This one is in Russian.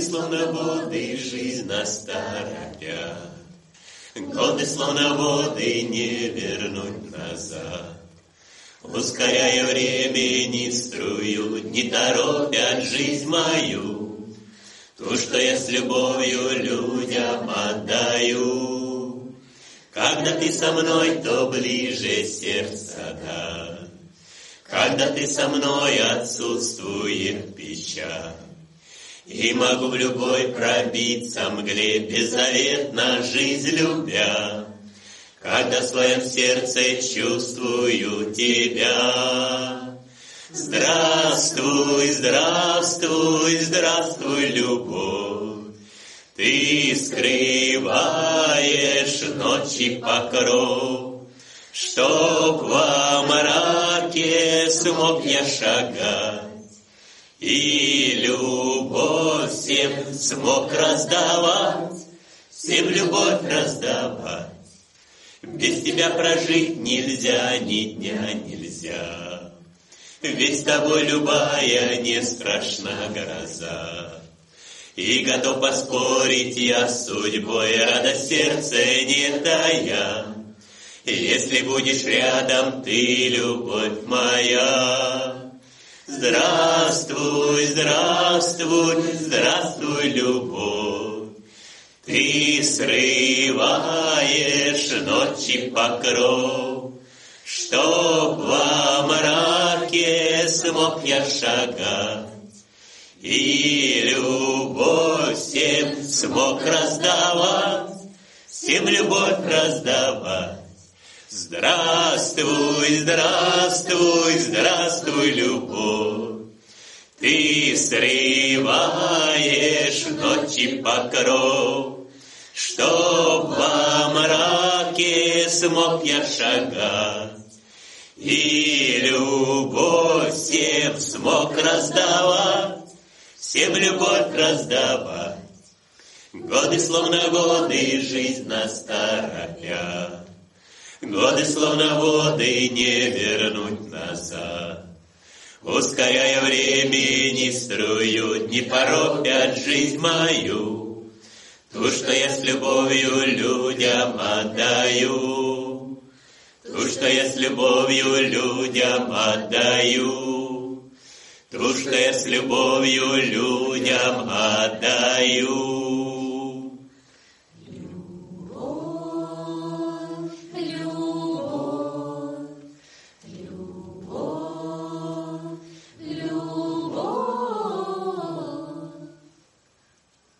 словно воды, жизнь нас торопят. Годы словно воды, не вернуть назад. Ускоряя времени струю, не торопят жизнь мою. То, что я с любовью людям отдаю. Когда ты со мной, то ближе сердца, да. Когда ты со мной, отсутствует печаль. И могу в любой пробиться мгле, беззаветно жизнь любя. Когда в своем сердце чувствую тебя. Здравствуй, здравствуй, здравствуй, любовь. Ты скрываешь ночи покров, чтоб во мраке смог я шагать. И любовь всем смог раздавать, всем любовь раздавать. Без тебя прожить нельзя, ни дня нельзя. Ведь с тобой любая не страшна гроза. И готов поспорить я с судьбой, радость сердце не тая. Если будешь рядом ты, любовь моя. Здравствуй, здравствуй, здравствуй, любовь. Ты срываешь ночи покров, чтоб во мраке смог я шагать. И любовь всем смог раздавать, всем любовь раздавать. Здравствуй, здравствуй, здравствуй, любовь. Ты срываешь ночи покров, чтоб во мраке смог я шагать. И любовь всем смог раздавать, всем любовь раздавать. Годы словно годы, жизнь нас торопят. Годы словно воды, не вернуть назад. Ускоряя времени струю, не торопят жизнь мою. То, что я с любовью людям отдаю. То, что я с любовью людям отдаю. То, что я с любовью людям отдаю.